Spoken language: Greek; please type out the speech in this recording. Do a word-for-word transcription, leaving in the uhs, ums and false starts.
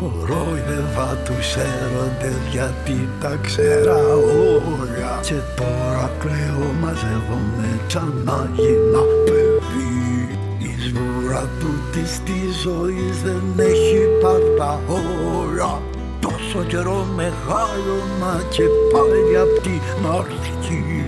κορόιδευα τους έρωτες γιατί τα ξέρα όλα. Και τώρα κλαίω, μαζεύομαι σαν να γίνα παιδί. Η σβούρα τούτης της ζωής δεν έχει πάρτα όλα. Τόσο καιρό μεγάλωνα και πάλι απ' την αρχή.